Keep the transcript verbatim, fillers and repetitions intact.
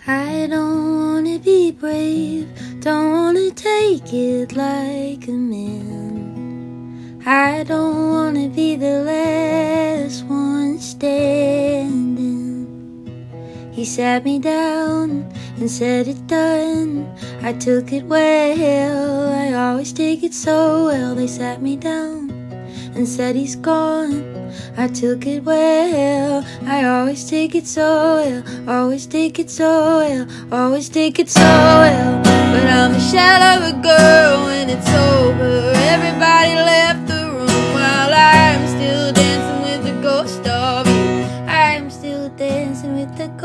I don't wanna be brave, don't wanna take it like a man. I don't wanna be the last one standing. He sat me down and said it done. I took it well, I always take it so well. They sat me down and said he's gone. I took it well, I always take it so well. Always take it so well, always take it so well. But I'm a shell of a girl when it's over. Everybody left the room while I'm still dancing with the ghost of you. I'm still dancing with the